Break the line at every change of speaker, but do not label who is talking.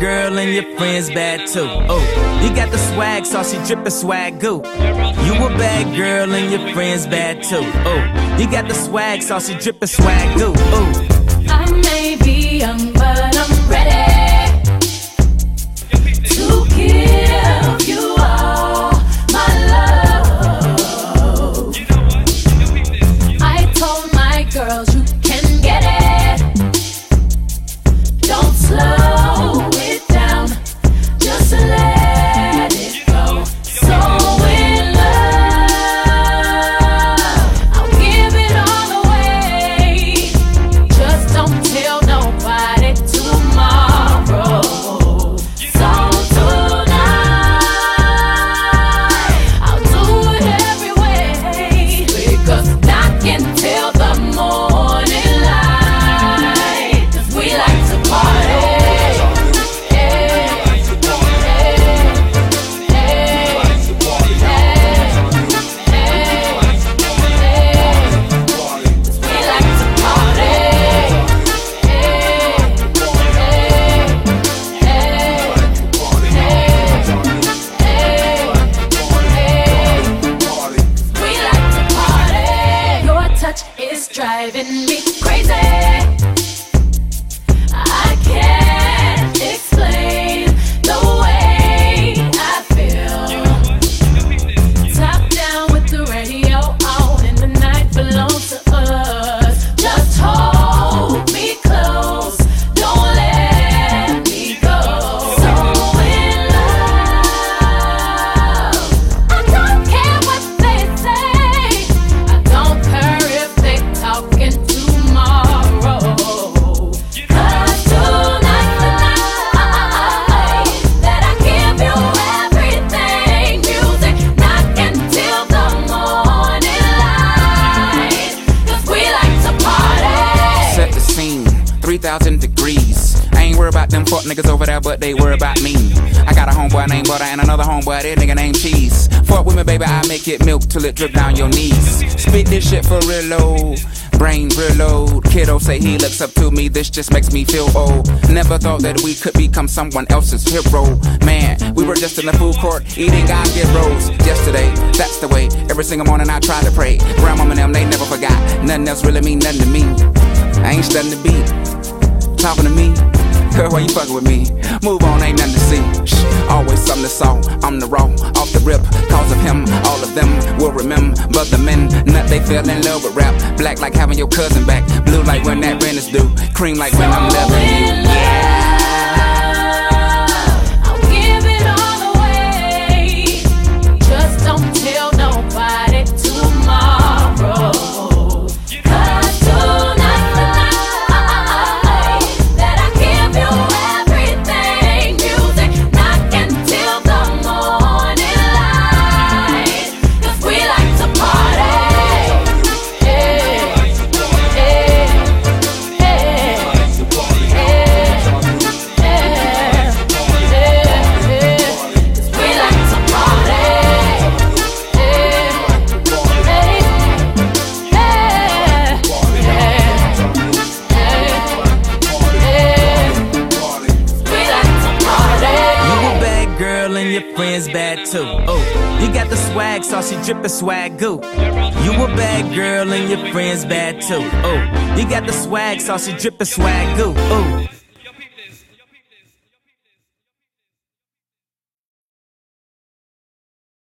girl and your friends bad too. Oh, you got the swag, saucy drippin' swag goo. You a bad girl and your friends bad too. Oh, you got the swag, saucy drippin' swag goo. Oh,
I may be young, but I'm ready to give you all my love. I told my girls you can get it. Don't slow it down, just let it go. So in love, I'll give it all away. Just don't tell nobody tomorrow. So tonight, I'll do it every way, because I can tell the morning light, 'cause we like to party. It's driving me crazy. I can't explain the way I feel. Top down with the radio on, and the night belongs to us. Just hold me close, don't let me go. So in love, I don't care what they say. I don't care if talking tomorrow. 'Cause tonight's the night that I give you everything. Music knocking till the morning light, 'cause we like to party.
Set the scene, 3,000 degrees. I ain't worried about them fuck niggas over there, but they worry about me. I got a homeboy named Butter and another homeboy, that nigga named Cheese. Fuck with me, baby, I make it milk till it drip down your knees. Spit this shit for real low, brain reload. Kiddo say he looks up to me, this just makes me feel old. Never thought that we could become someone else's hero. Man, we were just in the food court eating God-given rolls. Yesterday, that's the way. Every single morning I try to pray. Grandmama and them, they never forgot. Nothing else really mean nothing to me. I ain't studying the beat. Talking to me, girl, why you fucking with me? Move on, ain't nothing to see. Shh, always something to saw. I'm the raw, off the rip. Cause of him, all of them will remember the men. Nut, they fell in love with rap. Black like having your cousin back. Blue like when that rent is due. Cream like when I'm loving you. Yeah.
I'll give it all away. Just don't tell nobody tomorrow. 'Cause tonight's the night that I give you everything. Music knocking till the morning light, 'cause we like to party.
your friends bad too. Oh, you got the swag, saucy drippin' swag goo. You a bad girl and your friends bad too. Oh, you got the swag, saucy drippin' swag goo. Oh.